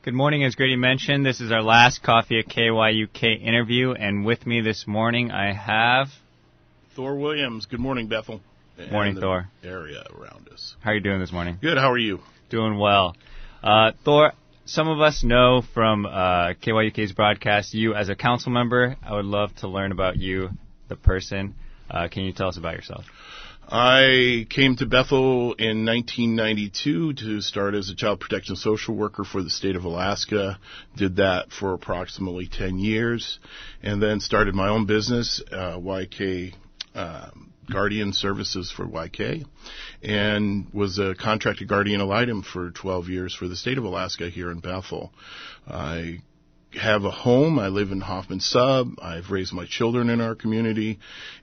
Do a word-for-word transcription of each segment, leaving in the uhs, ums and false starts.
Good morning. As Grady mentioned, this is our last Coffee at K Y U K interview, and with me this morning I have... Thor Williams. Good morning, Bethel. Morning, and the Thor. Area around us. How are you doing this morning? Good. How are you? Doing well. Uh, Thor, some of us know from uh, K Y U K's broadcast you as a council member. I would love to learn about you, the person. Uh, can you tell us about yourself? I came to Bethel in nineteen ninety-two to start as a child protection social worker for the state of Alaska. Did that for approximately ten years, and then started my own business, uh, Y K um, Guardian Services for Y K, and was a contracted guardian ad litem for twelve years for the state of Alaska here in Bethel. I have a home. I live in Hoffman Sub. I've raised my children in our community,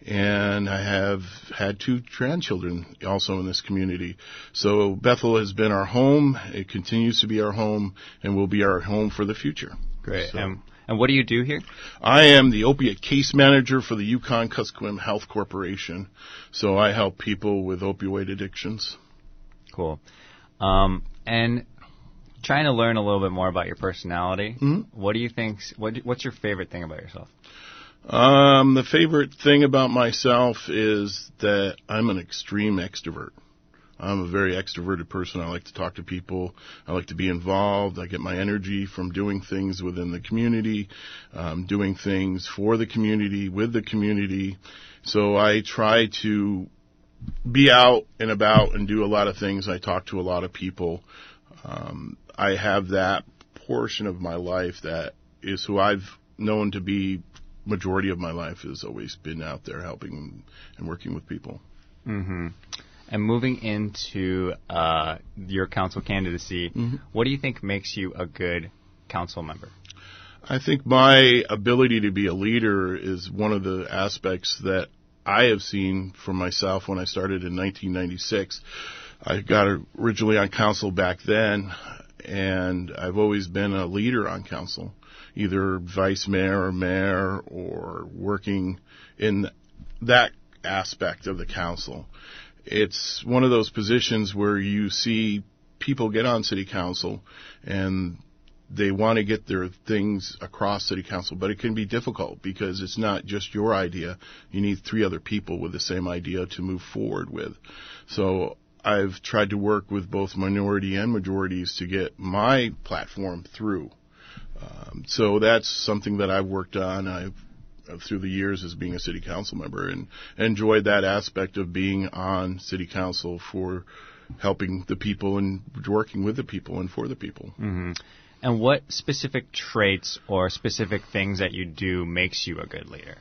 and I have had two grandchildren also in this community. So Bethel has been our home. It continues to be our home and will be our home for the future. Great. So, Um, and what do you do here? I am the opiate case manager for the Yukon-Kuskokwim Health Corporation. So I help people with opioid addictions. Cool. Um, and trying to learn a little bit more about your personality. Mm-hmm. What do you think? What, what's your favorite thing about yourself? Um, the favorite thing about myself is that I'm an extreme extrovert. I'm a very extroverted person. I like to talk to people. I like to be involved. I get my energy from doing things within the community, um, doing things for the community, with the community. So I try to be out and about and do a lot of things. I talk to a lot of people. Um, I have that portion of my life that is who I've known to be majority of my life has always been out there helping and working with people. Mm-hmm. And moving into uh, your council candidacy, mm-hmm. what do you think makes you a good council member? I think my ability to be a leader is one of the aspects that I have seen for myself when I started in nineteen ninety-six. I got originally on council back then, and I've always been a leader on council, either vice mayor or mayor or working in that aspect of the council. It's one of those positions where you see people get on city council and they want to get their things across city council, but it can be difficult because it's not just your idea. You need three other people with the same idea to move forward with. So I've tried to work with both minority and majorities to get my platform through. Um, so that's something that I've worked on. I've through the years as being a city council member and enjoyed that aspect of being on city council for helping the people and working with the people and for the people. Mm-hmm. And what specific traits or specific things that you do makes you a good leader?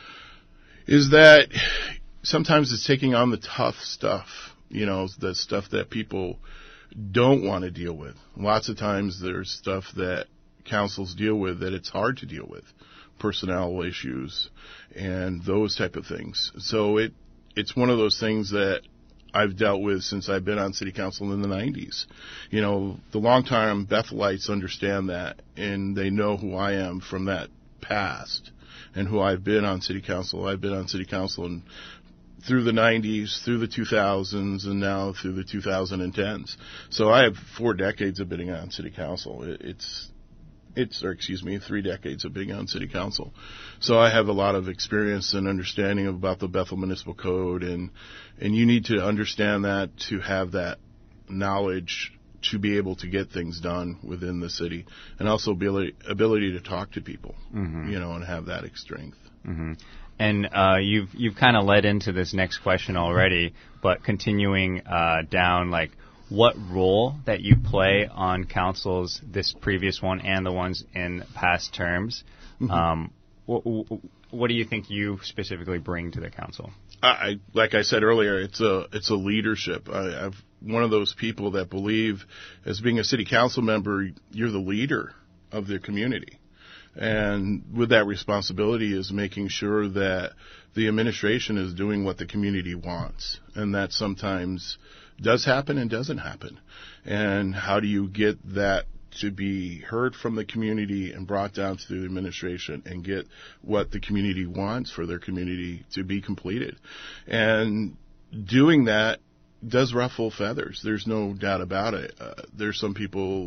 Is that sometimes it's taking on the tough stuff, you know, the stuff that people don't want to deal with. Lots of times there's stuff that councils deal with that it's hard to deal with. Personnel issues and those type of things. So it it's one of those things that I've dealt with since I've been on city council in the nineties. You know, the long-time Bethelites understand that, and they know who I am from that past and who I've been on city council. I've been on city council and through the nineties, through the two thousands, and now through the twenty tens. So I have four decades of being on city council. It, it's It's, or excuse me, three decades of being on city council. So I have a lot of experience and understanding about the Bethel Municipal Code, and and you need to understand that to have that knowledge to be able to get things done within the city, and also ability, ability to talk to people, mm-hmm. you know, and have that strength. Mm-hmm. And uh, you've you've kind of led into this next question already, but continuing uh, down, like, what role that you play on councils, this previous one and the ones in past terms, mm-hmm. um, what, what do you think you specifically bring to the council? I, like I said earlier, it's a it's a leadership. I, I'm one of those people that believe, as being a city council member, you're the leader of the community, and with that responsibility is making sure that the administration is doing what the community wants, and that sometimes does happen and doesn't happen. And how do you get that to be heard from the community and brought down to the administration and get what the community wants for their community to be completed? And doing that does ruffle feathers. There's no doubt about it. Uh, there's some people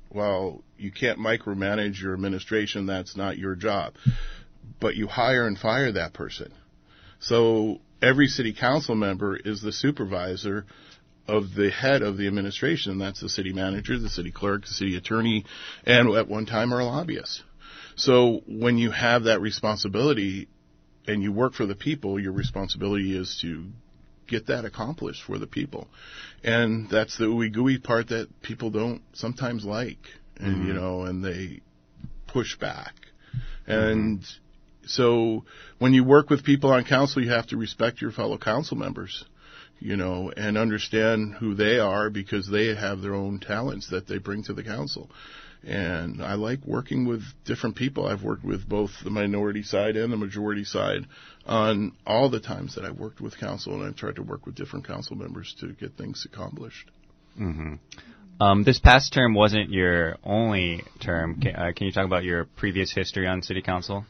Well, you can't micromanage your administration. That's not your job. But you hire and fire that person. So every city council member is the supervisor of the head of the administration. That's the city manager, the city clerk, the city attorney, and at one time our lobbyist. So when you have that responsibility and you work for the people, your responsibility is to get that accomplished for the people. And that's the ooey gooey part that people don't sometimes like, and mm-hmm. you know, and they push back. And mm-hmm. so when you work with people on council, you have to respect your fellow council members, you know, and understand who they are, because they have their own talents that they bring to the council. And I like working with different people. I've worked with both the minority side and the majority side on all the times that I've worked with council, and I've tried to work with different council members to get things accomplished. Mm-hmm. Um, this past term wasn't your only term. Can, uh, can you talk about your previous history on city council?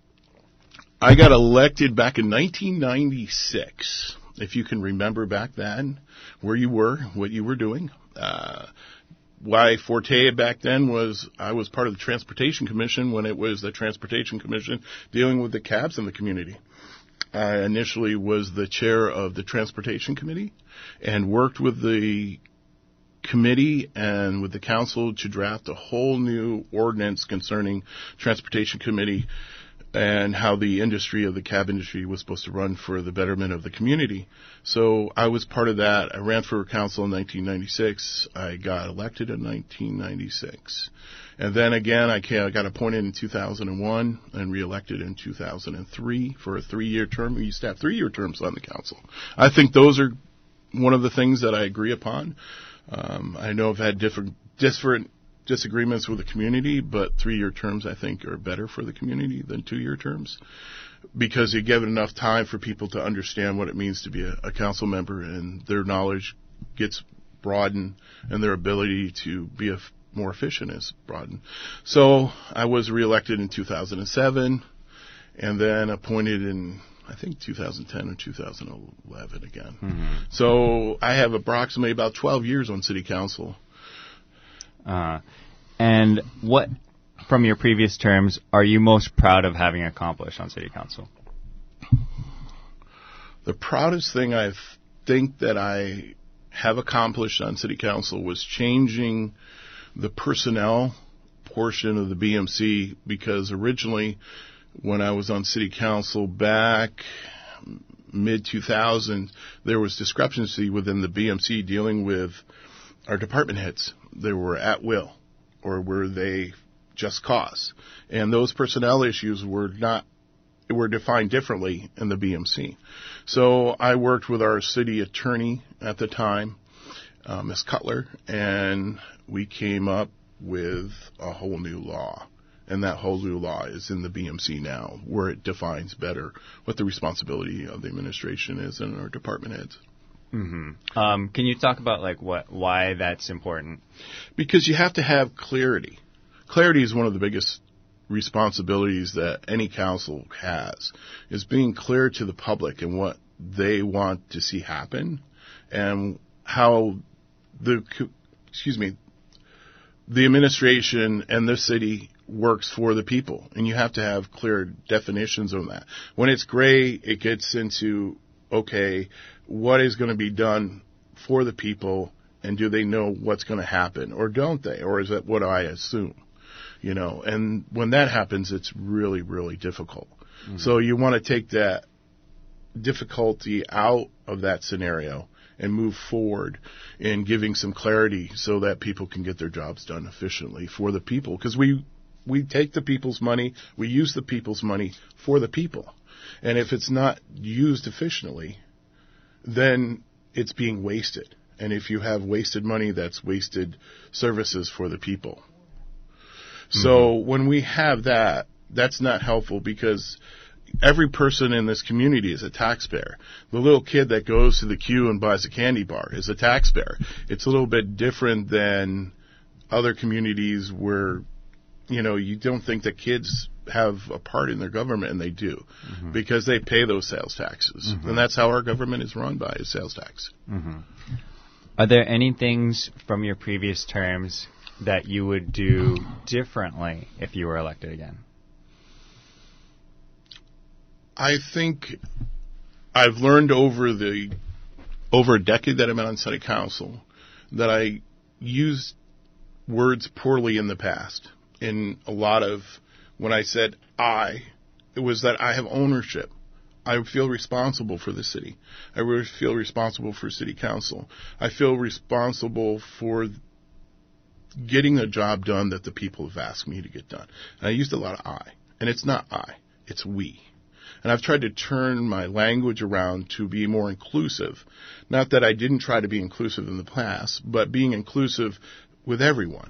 I got elected back in nineteen ninety-six. If you can remember back then where you were, what you were doing. Uh, Why forte back then was I was part of the Transportation Commission when it was the Transportation Commission dealing with the cabs in the community. I initially was the chair of the Transportation Committee and worked with the committee and with the council to draft a whole new ordinance concerning Transportation Committee and how the industry of the cab industry was supposed to run for the betterment of the community. So I was part of that. I ran for council in nineteen ninety-six. I got elected in nineteen ninety-six. And then again, I got appointed in two thousand one and reelected in two thousand three for a three-year term. We used to have three-year terms on the council. I think those are one of the things that I agree upon. Um, I know I've had different, different disagreements with the community, but three-year terms, I think, are better for the community than two-year terms, because you give it enough time for people to understand what it means to be a, a council member, and their knowledge gets broadened, and their ability to be a f- more efficient is broadened. So I was reelected in two thousand seven, and then appointed in, I think, two thousand ten or two thousand eleven again. Mm-hmm. So I have approximately about twelve years on city council. Uh, and what, from your previous terms, are you most proud of having accomplished on city council? The proudest thing I think that I have accomplished on city council was changing the personnel portion of the B M C, because originally when I was on city council back mid two thousand, there was discrepancy within the B M C dealing with our department heads. They were at will, or were they just cause? And those personnel issues were not, were defined differently in the B M C. So I worked with our city attorney at the time, uh, Miz Cutler, and we came up with a whole new law. And that whole new law is in the B M C now, where it defines better what the responsibility of the administration is and our department heads. Mm-hmm. Um, can you talk about like what, why that's important? Because you have to have clarity. Clarity is one of the biggest responsibilities that any council has, is being clear to the public and what they want to see happen, and how the, excuse me, the administration and the city works for the people. And you have to have clear definitions on that. When it's gray, it gets into, okay, what is going to be done for the people, and do they know what's going to happen, or don't they, or is that what I assume, you know? And when that happens, it's really, really difficult. Mm-hmm. So you want to take that difficulty out of that scenario and move forward in giving some clarity so that people can get their jobs done efficiently for the people, because we we take the people's money, we use the people's money for the people, and if it's not used efficiently, then it's being wasted. And if you have wasted money, that's wasted services for the people. Mm-hmm. So when we have that, that's not helpful, because every person in this community is a taxpayer. The little kid that goes to the queue and buys a candy bar is a taxpayer. It's a little bit different than other communities where, you know, you don't think that kids have a part in their government, and they do, mm-hmm. because they pay those sales taxes. Mm-hmm. And that's how our government is run, by, is sales tax. Mm-hmm. Are there any things from your previous terms that you would do differently if you were elected again? I think I've learned over the over a decade that I've been on city council that I used words poorly in the past. In a lot of, when I said I, it was that I have ownership. I feel responsible for the city. I really feel responsible for city council. I feel responsible for getting the job done that the people have asked me to get done. And I used a lot of I. And it's not I, it's we. And I've tried to turn my language around to be more inclusive. Not that I didn't try to be inclusive in the past, but being inclusive with everyone.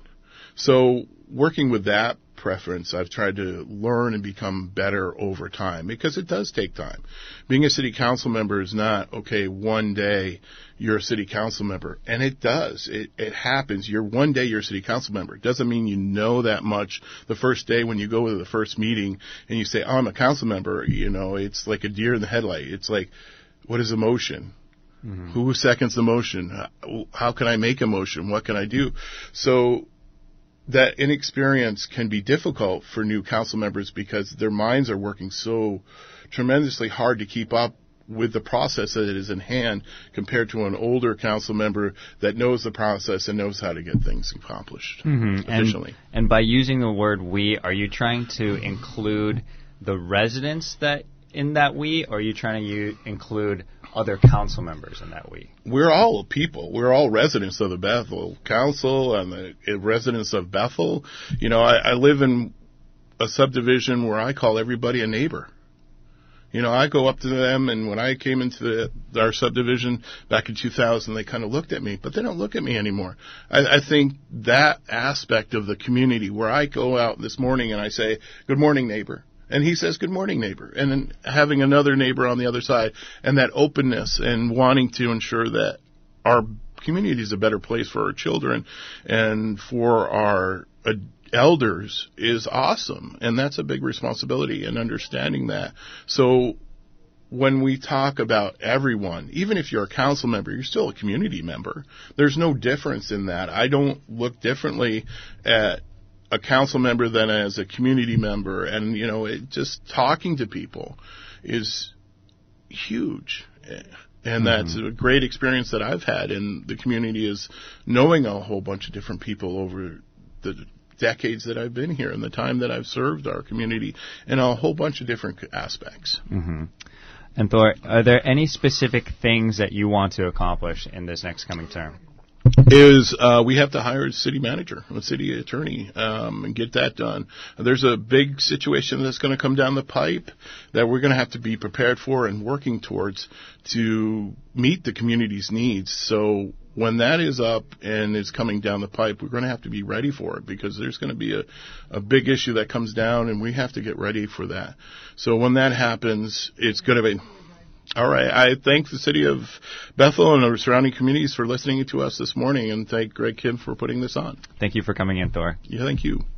So working with that preference, I've tried to learn and become better over time, because it does take time. Being a city council member is not, okay, one day you're a city council member. And it does. It, it happens. You're one day you're a city council member. It doesn't mean you know that much the first day when you go to the first meeting and you say, oh, I'm a council member. You know, it's like a deer in the headlight. It's like, what is a motion? Mm-hmm. Who seconds the motion? How, how can I make a motion? What can I do? So that inexperience can be difficult for new council members because their minds are working so tremendously hard to keep up with the process that is in hand compared to an older council member that knows the process and knows how to get things accomplished mm-hmm. efficiently. And, and by using the word we, are you trying to include the residents that in that we, or are you trying to u- include other council members in that we? We're all people. We're all residents of the Bethel Council and the residents of Bethel. You know, I, I live in a subdivision where I call everybody a neighbor. You know, I go up to them, and when I came into the, our subdivision back in two thousand, they kind of looked at me, but they don't look at me anymore. I, I think that aspect of the community where I go out this morning and I say, good morning, neighbor. And he says, good morning, neighbor. And then having another neighbor on the other side, and that openness and wanting to ensure that our community is a better place for our children and for our uh, elders is awesome. And that's a big responsibility, and understanding that. So when we talk about everyone, even if you're a council member, you're still a community member. There's no difference in that. I don't look differently at a council member than as a community member. And, you know, it, just talking to people is huge. And that's mm-hmm. a great experience that I've had in the community, is knowing a whole bunch of different people over the decades that I've been here and the time that I've served our community in a whole bunch of different aspects. Mm-hmm. And Thor, are there any specific things that you want to accomplish in this next coming term? Is uh, we have to hire a city manager, a city attorney, um, and get that done. There's a big situation that's going to come down the pipe that we're going to have to be prepared for and working towards to meet the community's needs. So when that is up and is coming down the pipe, we're going to have to be ready for it, because there's going to be a, a big issue that comes down, and we have to get ready for that. So when that happens, it's going to be... All right. I thank the city of Bethel and the surrounding communities for listening to us this morning, and thank Greg Kim for putting this on. Thank you for coming in, Thor. Yeah, thank you.